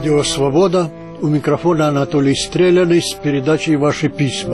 Радио «Свобода». У микрофона Анатолий Стреляный с передачей «Ваши письма».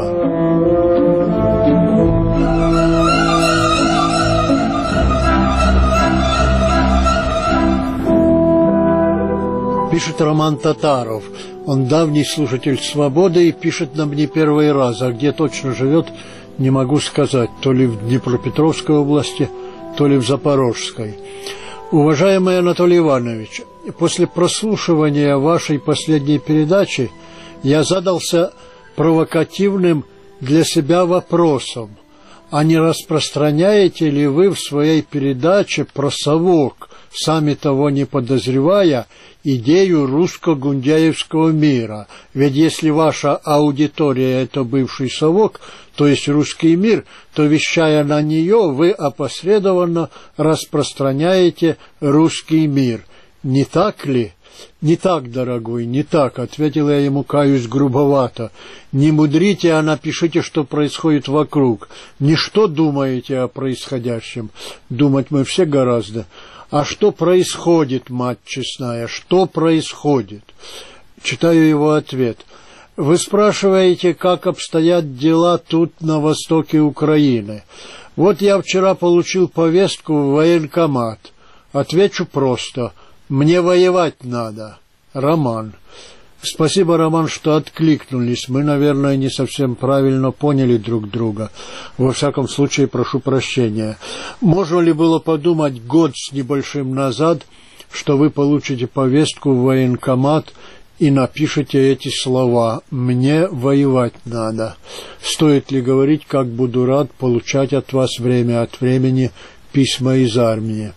Пишет Роман Татаров. Он давний слушатель «Свободы» и пишет нам не первый раз, а где точно живет, не могу сказать, то ли в Днепропетровской области, то ли в Запорожской. Уважаемый Анатолий Иванович, после прослушивания вашей последней передачи я задался провокативным для себя вопросом: а не распространяете ли вы в своей передаче про совок, сами того не подозревая, идею русско-гундяевского мира? Ведь если ваша аудитория – это бывший совок, то есть русский мир, то, вещая на нее, вы опосредованно распространяете русский мир. Не так ли? Не так, дорогой, не так, ответил я ему, каюсь, грубовато. Не мудрите, а напишите, что происходит вокруг. Не что думаете о происходящем. Думать мы все гораздо. А что происходит, мать честная, что происходит? Читаю его ответ. Вы спрашиваете, как обстоят дела тут, на востоке Украины. Вот я вчера получил повестку в военкомат. Отвечу просто: мне воевать надо. Роман. Спасибо, Роман, что откликнулись. Мы, наверное, не совсем правильно поняли друг друга. Во всяком случае, прошу прощения. Можно ли было подумать год с небольшим назад, что вы получите повестку в военкомат и напишите эти слова: «Мне воевать надо». Стоит ли говорить, как буду рад получать от вас время от времени письма из армии?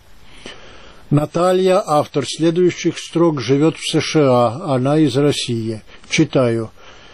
Наталья, автор следующих строк, живет в США, она из России. Читаю.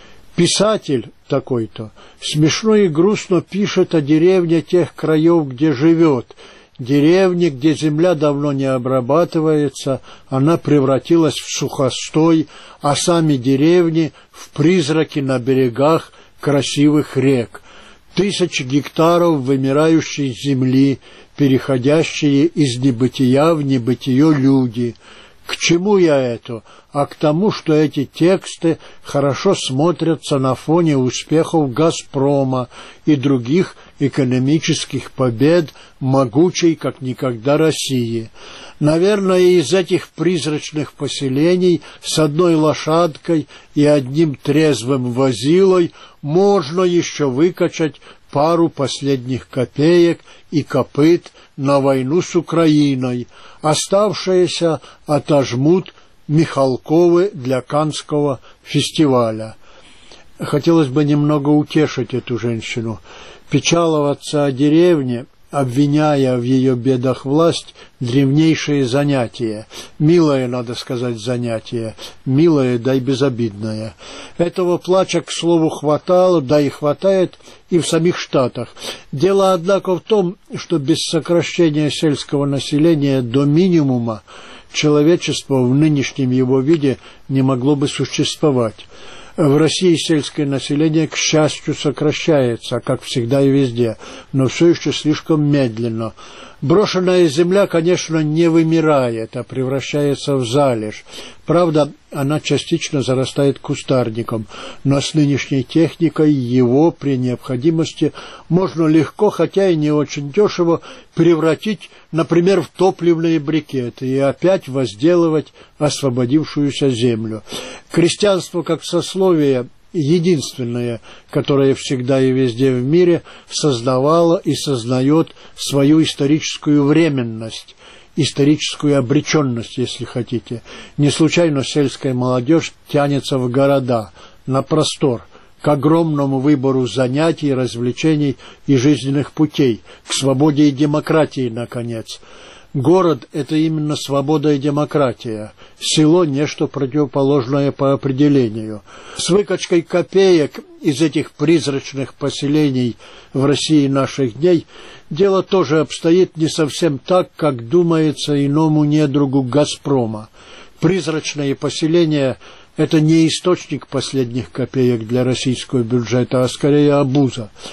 Писатель такой-то смешно и грустно пишет о деревне тех краев, где живет. Деревне, где земля давно не обрабатывается, она превратилась в сухостой, а сами деревни в призраки на берегах красивых рек. Тысячи гектаров вымирающей земли, переходящие из небытия в небытие люди. К чему я это? А к тому, что эти тексты хорошо смотрятся на фоне успехов «Газпрома» и других экономических побед могучей, как никогда, России. Наверное, из этих призрачных поселений с одной лошадкой и одним трезвым возилой можно еще выкачать пару последних копеек и копыт на войну с Украиной. Оставшиеся отожмут Михалковы для Каннского фестиваля. Хотелось бы немного утешить эту женщину. Печаловаться о деревне, обвиняя в ее бедах власть, древнейшее занятие. Милое, надо сказать, занятие. Милое, да и безобидное. Этого плача, к слову, хватало, да и хватает и в самих Штатах. Дело, однако, в том, что без сокращения сельского населения до минимума человечество в нынешнем его виде не могло бы существовать. В России сельское население, к счастью, сокращается, как всегда и везде, но все еще слишком медленно. Брошенная земля, конечно, не вымирает, а превращается в залежь. Правда, она частично зарастает кустарником, но с нынешней техникой его, при необходимости, можно легко, хотя и не очень дешево, превратить, например, в топливные брикеты и опять возделывать освободившуюся землю. Крестьянство как сословие единственное, которое всегда и везде в мире создавало и сознает свою историческую временность, историческую обреченность, если хотите. Не случайно сельская молодежь тянется в города, на простор, к огромному выбору занятий, развлечений и жизненных путей, к свободе и демократии, наконец. Город – это именно свобода и демократия. Село – нечто противоположное по определению. С выкачкой копеек из этих призрачных поселений в России наших дней дело тоже обстоит не совсем так, как думается иному недругу «Газпрома». Призрачные поселения – это не источник последних копеек для российского бюджета, а скорее обуза.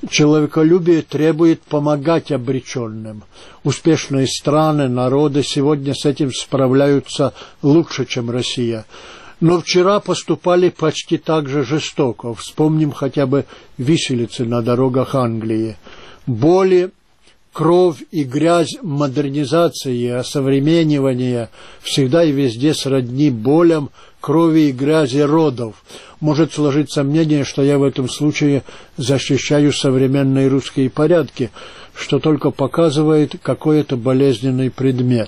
Человеколюбие требует помогать обреченным. Успешные страны, народы сегодня с этим справляются лучше, чем Россия. Но вчера поступали почти так же жестоко. Вспомним хотя бы виселицы на дорогах Англии. Боли, кровь и грязь модернизации, осовременивания всегда и везде сродни болям, крови и грязи родов. Может сложиться мнение, что я в этом случае защищаю современные русские порядки, что только показывает какой-то болезненный предмет.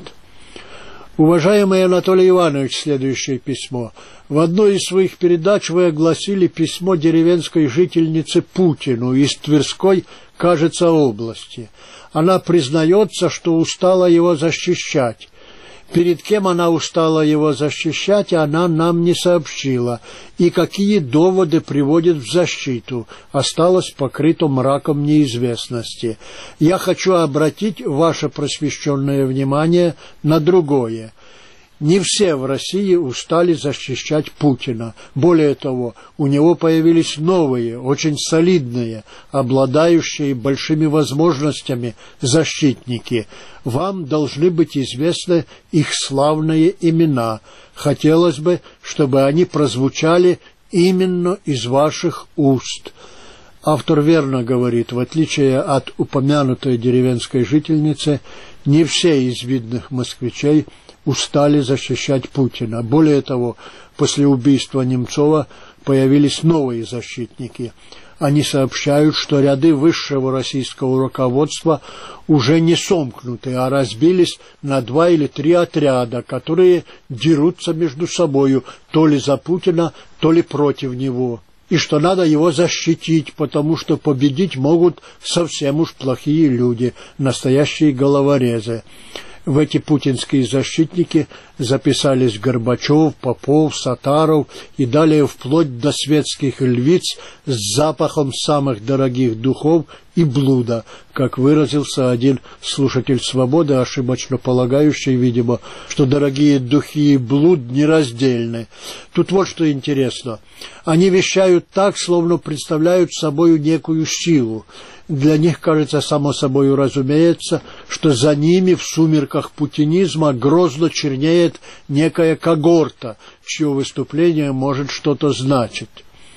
Уважаемый Анатолий Иванович, следующее письмо. В одной из своих передач вы огласили письмо деревенской жительницы Путину из Тверской, кажется, области. Она признается, что устала его защищать. Перед кем она устала его защищать, она нам не сообщила, и какие доводы приводит в защиту, осталось покрыто мраком неизвестности. Я хочу обратить ваше просвещенное внимание на другое. Не все в России устали защищать Путина. Более того, у него появились новые, очень солидные, обладающие большими возможностями защитники. Вам должны быть известны их славные имена. Хотелось бы, чтобы они прозвучали именно из ваших уст. Автор верно говорит, в отличие от упомянутой деревенской жительницы, не все из видных москвичей устали защищать Путина. Более того, после убийства Немцова появились новые защитники. Они сообщают, что ряды высшего российского руководства уже не сомкнуты, а разбились на 2 или 3 отряда, которые дерутся между собою то ли за Путина, то ли против него. И что надо его защитить, потому что победить могут совсем уж плохие люди, настоящие головорезы. В эти путинские защитники записались Горбачев, Попов, Сатаров и далее вплоть до светских львиц с запахом самых дорогих духов и блуда, как выразился один слушатель «Свободы», ошибочно полагающий, видимо, что дорогие духи и блуд нераздельны. Тут вот что интересно. Они вещают так, словно представляют собою некую силу. Для них кажется само собою разумеется, что за ними в сумерках путинизма грозно чернеет некая когорта, чье выступление может что-то значить.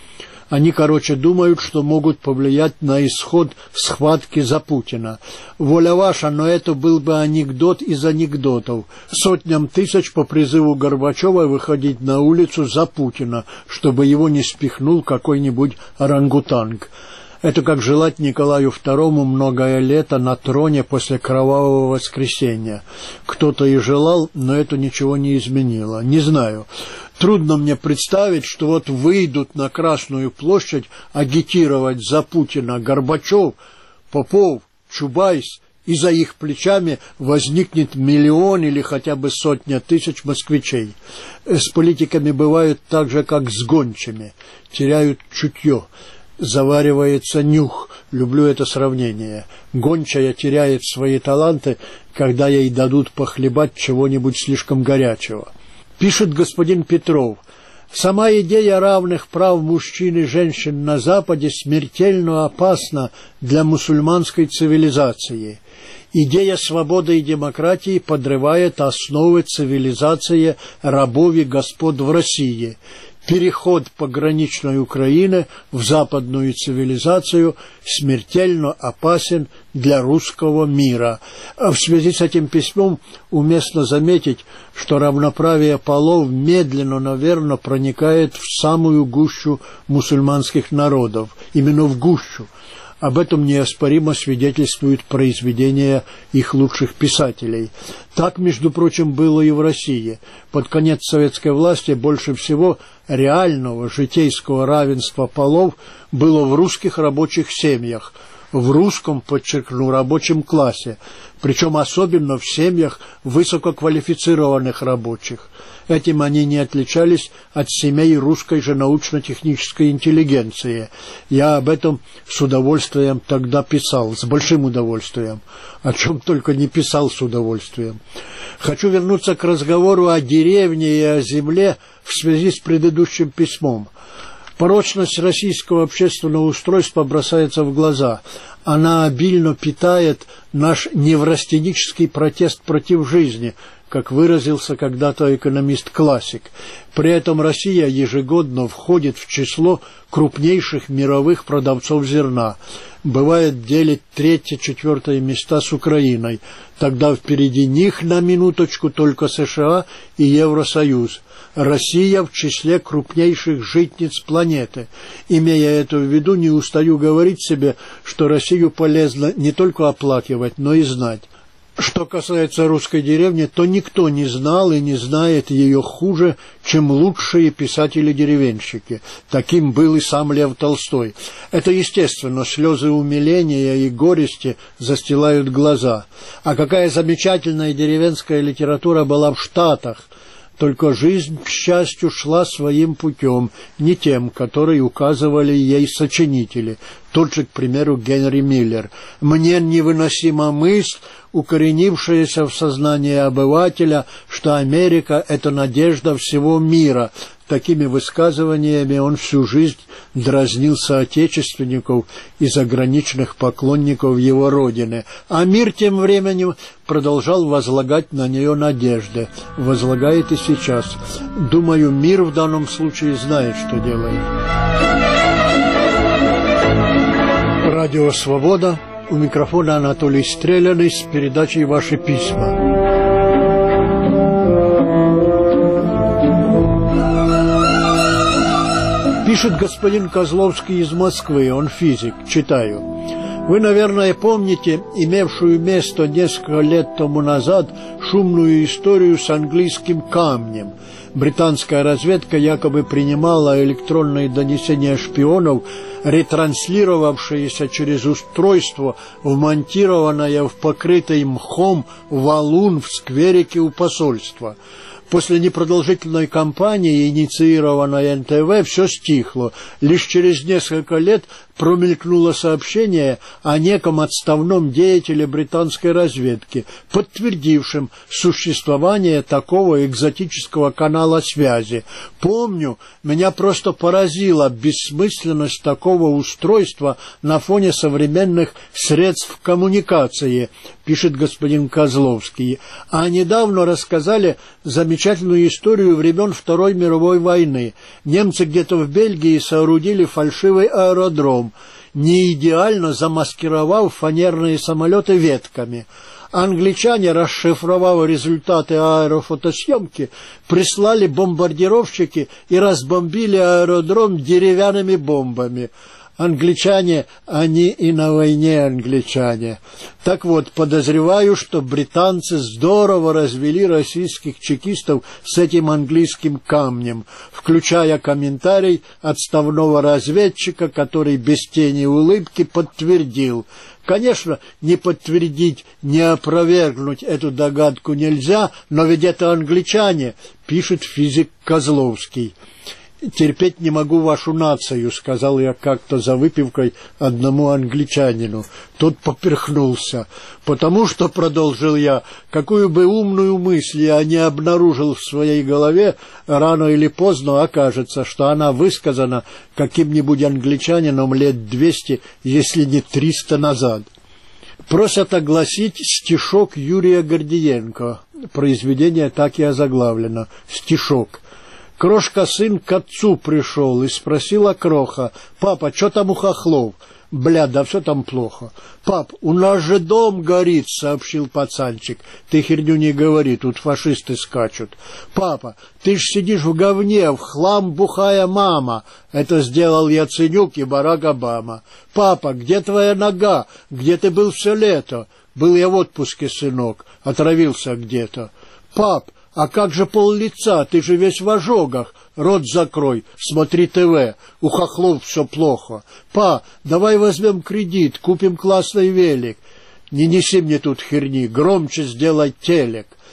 Они, думают, что могут повлиять на исход схватки за Путина. Воля ваша, но это был бы анекдот из анекдотов. Сотням тысяч по призыву Горбачева выходить на улицу за Путина, чтобы его не спихнул какой-нибудь орангутанг. Это как желать Николаю II многое лето на троне после кровавого воскресенья. Кто-то и желал, но это ничего не изменило. Не знаю. Трудно мне представить, что вот выйдут на Красную площадь агитировать за Путина Горбачев, Попов, Чубайс, и за их плечами возникнет 1 миллион или хотя бы 100 тысяч москвичей. С политиками бывает так же, как с гончими. Теряют чутье. Заваривается нюх. Люблю это сравнение. Гончая теряет свои таланты, когда ей дадут похлебать чего-нибудь слишком горячего. Пишет господин Петров. Сама идея равных прав мужчин и женщин на Западе смертельно опасна для мусульманской цивилизации. Идея свободы и демократии подрывает основы цивилизации рабов и господ в России. Переход пограничной Украины в западную цивилизацию смертельно опасен для русского мира. В связи с этим письмом уместно заметить, что равноправие полов медленно, но верно проникает в самую гущу мусульманских народов, именно в гущу. Об этом неоспоримо свидетельствуют произведения их лучших писателей. Так, между прочим, было и в России. Под конец советской власти больше всего реального житейского равенства полов было в русских рабочих семьях, в русском, подчеркну, рабочем классе, причем особенно в семьях высококвалифицированных рабочих. Этим они не отличались от семей русской же научно-технической интеллигенции. Я об этом с удовольствием тогда писал, с большим удовольствием, о чем только не писал с удовольствием. Хочу вернуться к разговору о деревне и о земле в связи с предыдущим письмом. Порочность российского общественного устройства бросается в глаза. Она обильно питает наш неврастенический протест против жизни, как выразился когда-то экономист-классик. При этом Россия ежегодно входит в число крупнейших мировых продавцов зерна. Бывает, делит 3-4 места с Украиной. Тогда впереди них, на минуточку, только США и Евросоюз. Россия в числе крупнейших житниц планеты. Имея это в виду, не устаю говорить себе, что Россию полезно не только оплакивать, но и знать. Что касается русской деревни, то никто не знал и не знает ее хуже, чем лучшие писатели-деревенщики. Таким был и сам Лев Толстой. Это естественно, слезы умиления и горести застилают глаза. А какая замечательная деревенская литература была в Штатах! Только жизнь, к счастью, шла своим путем, не тем, который указывали ей сочинители. Тот же, к примеру, Генри Миллер. «Мне невыносима мысль, укоренившаяся в сознании обывателя, что Америка – это надежда всего мира». Такими высказываниями он всю жизнь дразнил соотечественников и заграничных поклонников его родины, а мир тем временем продолжал возлагать на нее надежды, возлагает и сейчас. Думаю, мир в данном случае знает, что делает. Радио «Свобода». У микрофона Анатолий Стреляный с передачей «Ваши письма». Пишет господин Козловский из Москвы, он физик, читаю. Вы, наверное, помните имевшую место несколько лет тому назад шумную историю с английским камнем. Британская разведка якобы принимала электронные донесения шпионов, ретранслировавшиеся через устройство, вмонтированное в покрытый мхом валун в скверике у посольства. После непродолжительной кампании, инициированной НТВ, все стихло. Лишь через несколько лет промелькнуло сообщение о неком отставном деятеле британской разведки, подтвердившем существование такого экзотического канала связи. Помню, меня просто поразила бессмысленность такого устройства на фоне современных средств коммуникации, пишет господин Козловский. А недавно рассказали замечательную историю времен Второй мировой войны. Немцы где-то в Бельгии соорудили фальшивый аэродром, не идеально замаскировав фанерные самолеты ветками. Англичане, расшифровав результаты аэрофотосъемки, прислали бомбардировщики и разбомбили аэродром деревянными бомбами. Англичане, они и на войне англичане. Так вот, подозреваю, что британцы здорово развели российских чекистов с этим английским камнем, включая комментарий отставного разведчика, который без тени улыбки подтвердил. Конечно, не подтвердить, не опровергнуть эту догадку нельзя, но ведь это англичане, пишет физик Козловский. «Терпеть не могу вашу нацию», — сказал я как-то за выпивкой одному англичанину. Тот поперхнулся. «Потому что, — продолжил я, — какую бы умную мысль я не обнаружил в своей голове, рано или поздно окажется, что она высказана каким-нибудь англичанином лет 200, если не 300 назад». Просят огласить стишок Юрия Гордиенко. Произведение так и озаглавлено. Стишок. Крошка-сын к отцу пришел и спросила Кроха: «Папа, что там у хохлов?» «Бля, да все там плохо». «Пап, у нас же дом горит», — сообщил пацанчик. «Ты херню не говори, тут фашисты скачут». «Папа, ты ж сидишь в говне, в хлам бухая мама». Это сделал Яценюк и Барак Обама. «Папа, где твоя нога? Где ты был все лето?» «Был я в отпуске, сынок, отравился где-то». «Пап, а как же пол-лица? Ты же весь в ожогах. Рот закрой, смотри ТВ. У хохлов все плохо. Па, давай возьмем кредит, купим классный велик. Не неси мне тут херни, громче сделай телек.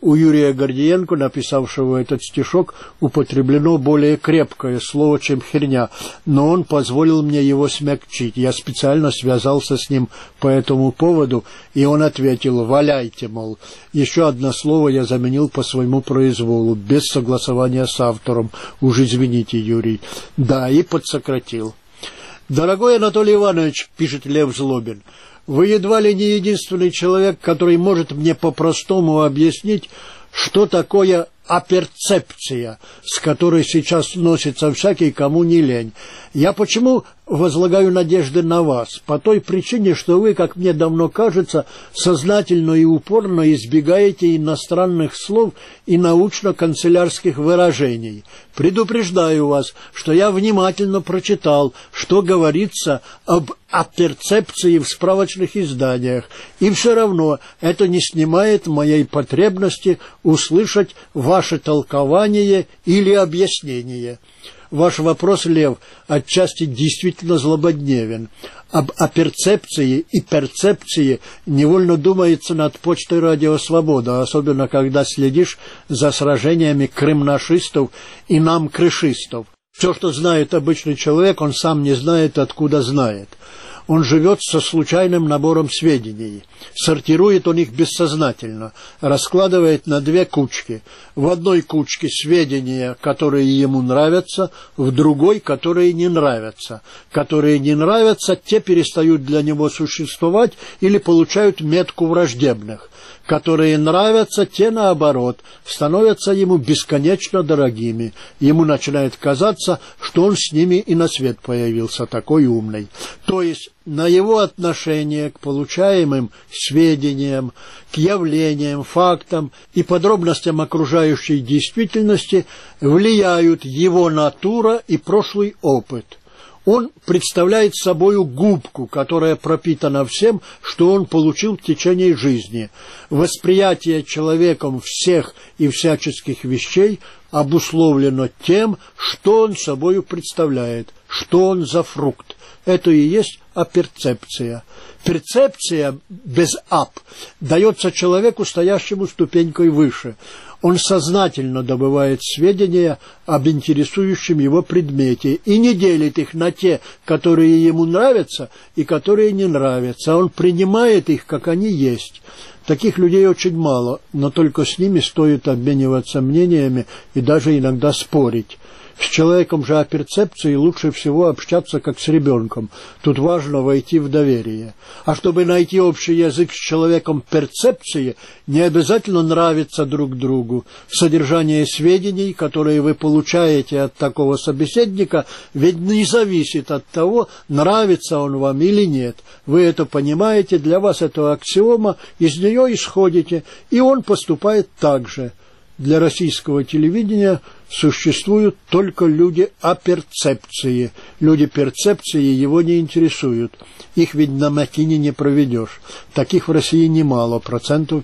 У Юрия Гордиенко, написавшего этот стишок, употреблено более крепкое слово, чем херня, но он позволил мне его смягчить. Я специально связался с ним по этому поводу, и он ответил: «Валяйте, мол». Еще одно слово я заменил по своему произволу, без согласования с автором. Уж извините, Юрий. Да, и подсократил. «Дорогой Анатолий Иванович, — пишет Лев Злобин, — вы едва ли не единственный человек, который может мне по-простому объяснить, что такое аперцепция, с которой сейчас носится всякий, кому не лень. Я почему возлагаю надежды на вас? По той причине, что вы, как мне давно кажется, сознательно и упорно избегаете иностранных слов и научно-канцелярских выражений. Предупреждаю вас, что я внимательно прочитал, что говорится об аперцепции в справочных изданиях, и все равно это не снимает моей потребности услышать ваше толкование или объяснение. Ваш вопрос, Лев, отчасти действительно злободневен. Об аперцепции и перцепции невольно думается над почтой «Радио Свобода», особенно когда следишь за сражениями крымнашистов и намкрышистов. Все, что знает обычный человек, он сам не знает, откуда знает. Он живет со случайным набором сведений, сортирует он их бессознательно, раскладывает на две кучки. В одной кучке сведения, которые ему нравятся, в другой, которые не нравятся. Которые не нравятся, те перестают для него существовать или получают метку враждебных. Которые нравятся, те, наоборот, становятся ему бесконечно дорогими. Ему начинает казаться, что он с ними и на свет появился, такой умный. То есть на его отношение к получаемым сведениям, к явлениям, фактам и подробностям окружающей действительности влияют его натура и прошлый опыт. Он представляет собою губку, которая пропитана всем, что он получил в течение жизни. Восприятие человеком всех и всяческих вещей обусловлено тем, что он собою представляет, что он за фрукт. Это и есть аперцепция. Перцепция без «ап» дается человеку, стоящему ступенькой выше. Он сознательно добывает сведения об интересующем его предмете и не делит их на те, которые ему нравятся и которые не нравятся. Он принимает их, как они есть. Таких людей очень мало, но только с ними стоит обмениваться мнениями и даже иногда спорить. С человеком же аперцепции лучше всего общаться как с ребенком. Тут важно войти в доверие. А чтобы найти общий язык с человеком перцепции, не обязательно нравиться друг другу. Содержание сведений, которые вы получаете от такого собеседника, ведь не зависит от того, нравится он вам или нет. Вы это понимаете, для вас это аксиома, из нее исходите, и он поступает так же. Для российского телевидения существуют только люди аперцепции. Люди перцепции его не интересуют. Их ведь на махине не проведешь. Таких в России немало, 15%.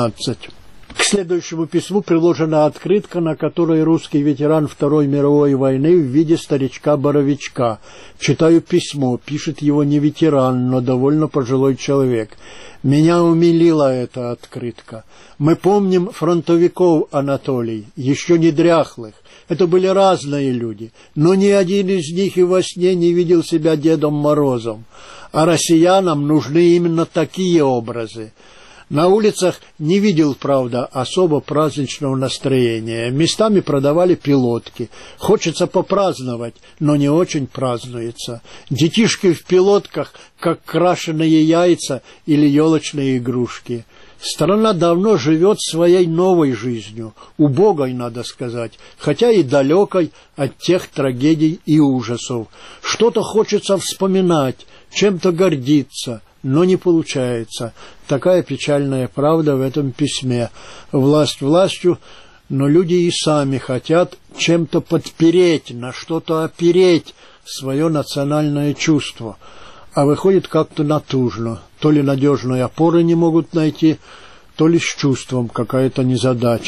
К следующему письму приложена открытка, на которой русский ветеран Второй мировой войны в виде старичка-боровичка. Читаю письмо, пишет его не ветеран, но довольно пожилой человек. Меня умилила эта открытка. Мы помним фронтовиков, Анатолий, еще не дряхлых. Это были разные люди, но ни один из них и во сне не видел себя Дедом Морозом. А россиянам нужны именно такие образы. На улицах не видел, правда, особо праздничного настроения. Местами продавали пилотки. Хочется попраздновать, но не очень празднуется. Детишки в пилотках, как крашеные яйца или елочные игрушки. Страна давно живет своей новой жизнью, убогой, надо сказать, хотя и далекой от тех трагедий и ужасов. Что-то хочется вспоминать, чем-то гордиться, но не получается. Такая печальная правда в этом письме. Власть властью, но люди и сами хотят чем-то подпереть, на что-то опереть свое национальное чувство. А выходит как-то натужно. То ли надежной опоры не могут найти, то ли с чувством какая-то незадача.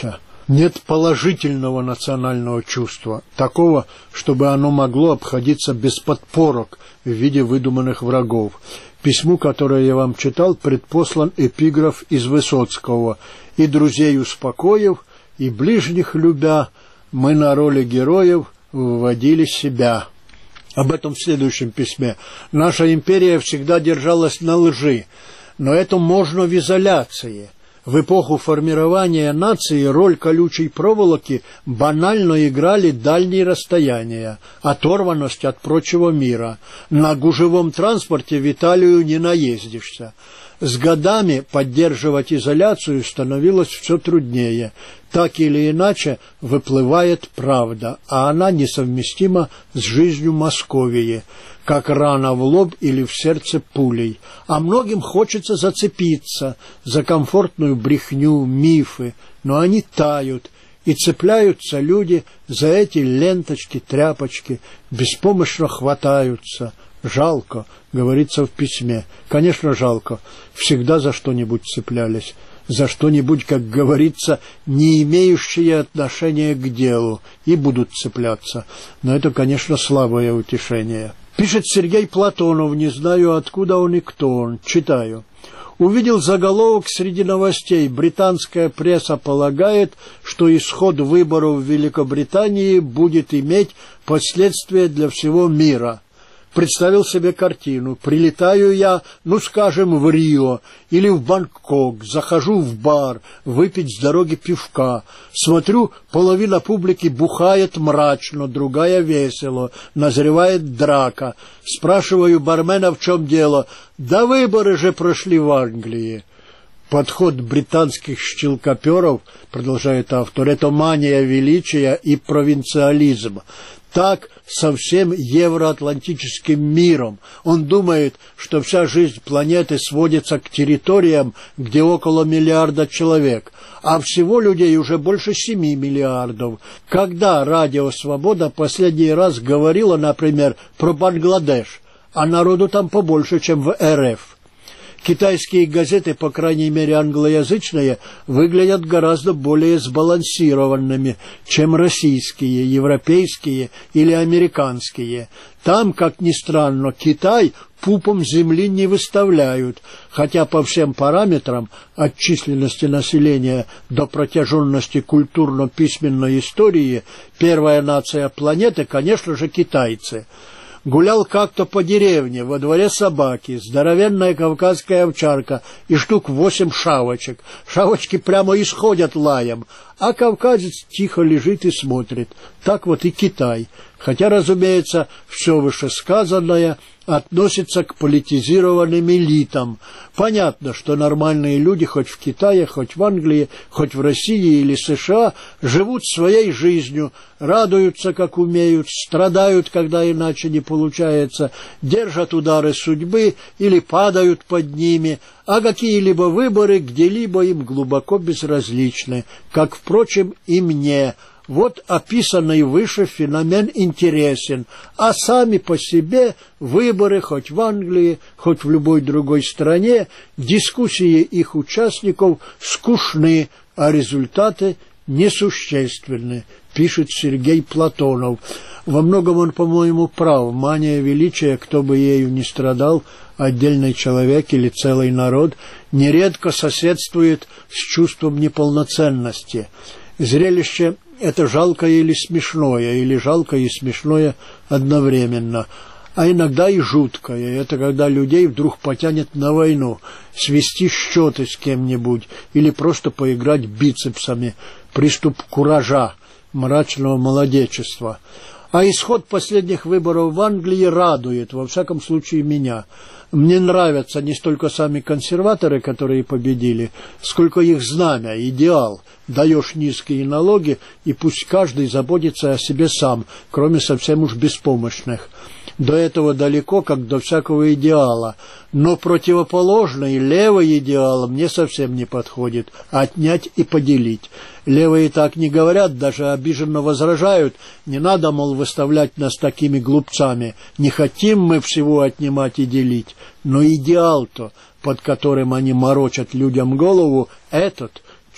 Нет положительного национального чувства, такого, чтобы оно могло обходиться без подпорок в виде выдуманных врагов. Письму, которое я вам читал, предпослан эпиграф из Высоцкого: «И друзей успокоив, и ближних любя, мы на роли героев выводили себя». Об этом в следующем письме. Наша империя всегда держалась на лжи, но это можно в изоляции. В эпоху формирования нации роль колючей проволоки банально играли дальние расстояния, оторванность от прочего мира. На гужевом транспорте в Италию не наездишься. С годами поддерживать изоляцию становилось все труднее. Так или иначе выплывает правда, а она несовместима с жизнью Московии, как рана в лоб или в сердце пулей. А многим хочется зацепиться за комфортную брехню, мифы, но они тают, и цепляются люди за эти ленточки, тряпочки, беспомощно хватаются. Жалко, говорится в письме. Конечно, жалко. Всегда за что-нибудь цеплялись. За что-нибудь, как говорится, не имеющее отношения к делу, и будут цепляться. Но это, конечно, слабое утешение. Пишет Сергей Платонов, не знаю, откуда он и кто он. Читаю. Увидел заголовок среди новостей. Британская пресса полагает, что исход выборов в Великобритании будет иметь последствия для всего мира. Представил себе картину. Прилетаю я, скажем, в Рио или в Бангкок, захожу в бар, выпить с дороги пивка. Смотрю, половина публики бухает мрачно, другая весело, назревает драка. Спрашиваю бармена, в чем дело. Да выборы же прошли в Англии. Подход британских щелкоперов, продолжает автор, это мания величия и провинциализм. Так со всем евроатлантическим миром. Он думает, что вся жизнь планеты сводится к территориям, где около миллиарда человек, а всего людей уже больше 7 миллиардов. Когда Радио Свобода последний раз говорила, например, про Бангладеш, а народу там побольше, чем в РФ. Китайские газеты, по крайней мере англоязычные, выглядят гораздо более сбалансированными, чем российские, европейские или американские. Там, как ни странно, Китай пупом земли не выставляют, хотя по всем параметрам, от численности населения до протяженности культурно-письменной истории, первая нация планеты, конечно же, китайцы. Гулял как-то по деревне, во дворе собаки, здоровенная кавказская овчарка и штук 8 шавочек. Шавочки прямо исходят лаем, а кавказец тихо лежит и смотрит. Так вот и Китай. Хотя, разумеется, все вышесказанное относится к политизированным элитам. Понятно, что нормальные люди хоть в Китае, хоть в Англии, хоть в России или США живут своей жизнью, радуются, как умеют, страдают, когда иначе не получается, держат удары судьбы или падают под ними, а какие-либо выборы где-либо им глубоко безразличны, как, впрочем, и мне. Вот описанный выше феномен интересен, а сами по себе выборы хоть в Англии, хоть в любой другой стране, дискуссии их участников скучны, а результаты несущественны, пишет Сергей Платонов. Во многом он, по-моему, прав. Мания величия, кто бы ею ни страдал, отдельный человек или целый народ, нередко соседствует с чувством неполноценности. Зрелище это жалкое или смешное, или жалкое и смешное одновременно, а иногда и жуткое. Это когда людей вдруг потянет на войну, свести счеты с кем-нибудь или просто поиграть бицепсами, приступ куража, мрачного молодечества. А исход последних выборов в Англии радует, во всяком случае, меня. Мне нравятся не столько сами консерваторы, которые победили, сколько их знамя, идеал. Даешь низкие налоги, и пусть каждый заботится о себе сам, кроме совсем уж беспомощных. До этого далеко, как до всякого идеала. Но противоположный, левый идеал мне совсем не подходит. Отнять и поделить. Левые так не говорят, даже обиженно возражают. Не надо, мол, выставлять нас такими глупцами. Не хотим мы всего отнимать и делить. Но идеал-то, под которым они морочат людям голову, этот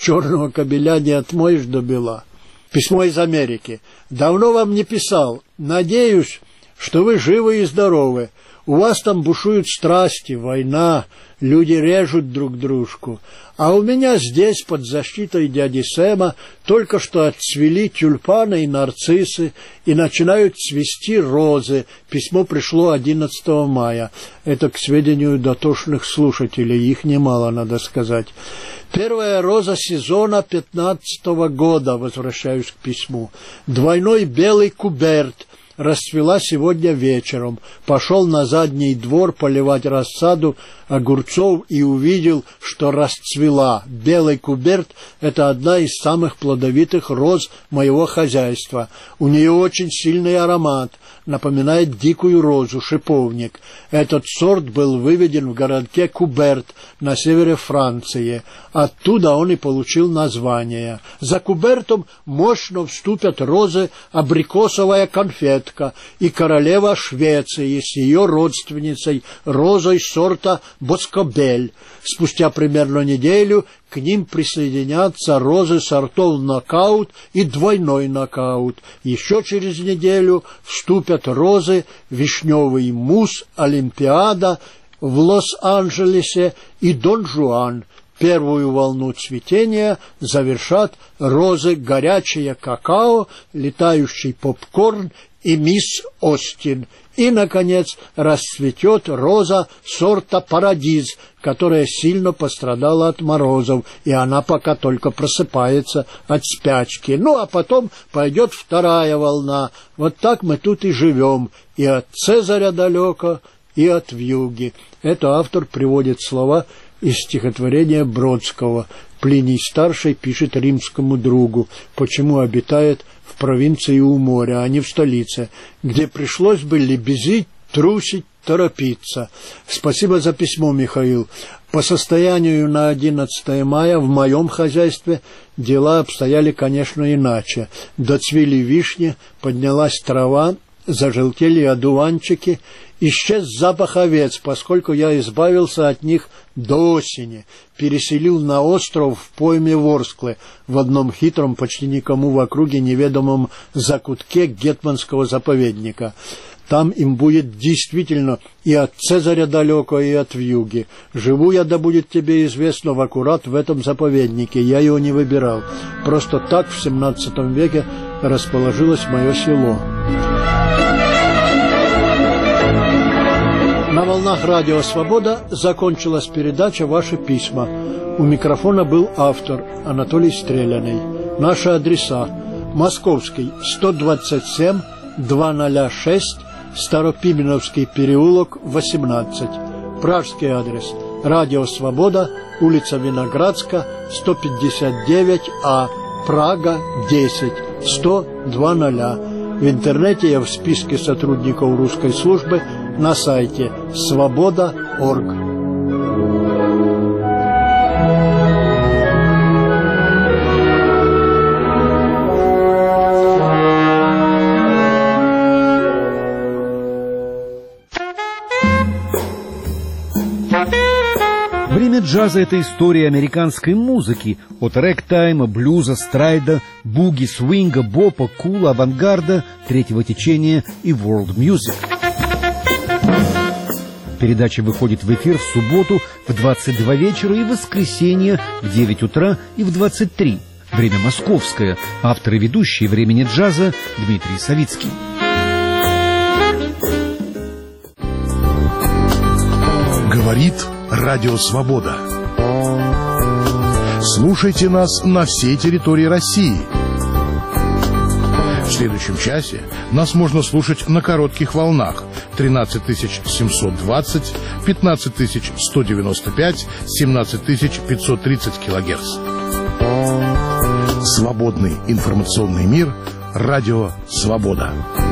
черного кабеля не отмоешь до бела. Письмо из Америки. Давно вам не писал. Надеюсь, что вы живы и здоровы. У вас там бушуют страсти, война, люди режут друг дружку. А у меня здесь, под защитой дяди Сэма, только что отцвели тюльпаны и нарциссы, и начинают цвести розы. Письмо пришло 11 мая. Это к сведению дотошных слушателей, их немало, надо сказать. Первая роза сезона 15-го года, возвращаюсь к письму. Двойной белый куберт. Расцвела сегодня вечером. Пошел на задний двор поливать рассаду огурцов и увидел, что расцвела. Белый куберт – это одна из самых плодовитых роз моего хозяйства. У нее очень сильный аромат, напоминает дикую розу, шиповник. Этот сорт был выведен в городке Куберт на севере Франции. Оттуда он и получил название. За Кубертом мощно вступят розы абрикосовая конфетка и королева Швеции с ее родственницей розой сорта Боскобель. Спустя примерно неделю к ним присоединятся розы сортов нокаут и двойной нокаут. Еще через неделю вступят розы вишневый мусс, Олимпиада в Лос-Анджелесе и Дон Жуан. Первую волну цветения завершат розы горячее какао, летающий попкорн и мисс Остин. И, наконец, расцветет роза сорта Парадиз, которая сильно пострадала от морозов, и она пока только просыпается от спячки. Ну, а потом пойдет вторая волна. Вот так мы тут и живем, и от Цезаря далеко, и от вьюги. Это автор приводит слова из стихотворения Бродского. Плиний-старший пишет римскому другу, почему обитает в провинции у моря, а не в столице, где пришлось бы лебезить, трусить, торопиться. Спасибо за письмо, Михаил. По состоянию на 11 мая в моем хозяйстве дела обстояли, конечно, иначе. Доцвели вишни, поднялась трава, зажелтели одуванчики, исчез запах овец, поскольку я избавился от них до осени, переселил на остров в пойме Ворсклы, в одном хитром, почти никому в округе неведомом закутке гетманского заповедника. Там им будет действительно и от Цезаря далеко, и от вьюги. Живу я, да будет тебе известно, в аккурат в этом заповеднике, я его не выбирал. Просто так в 17 веке расположилось мое село. На волнах радио «Свобода» закончилась передача «Ваши письма». У микрофона был автор Анатолий Стреляный. Наши адреса: Московский, 127, 206, Старопименовский переулок, 18. Пражский адрес: радио «Свобода», улица Виноградска, 159А, Прага, 10, 100-00. В интернете я в списке сотрудников русской службы на сайте svoboda.org. Время джаза — это история американской музыки, от рэгтайма, блюза, страйда, буги, свинга, бопа, кула, авангарда, третьего течения и world music. Передача выходит в эфир в субботу в 22 вечера и в воскресенье в 9 утра и в 23. Время московское. Автор и ведущий «Времени джаза» Дмитрий Савицкий. Говорит Радио Свобода. Слушайте нас на всей территории России. В следующем часе нас можно слушать на коротких волнах 13720, 15195, 17530 килогерц. Свободный информационный мир. Радио Свобода.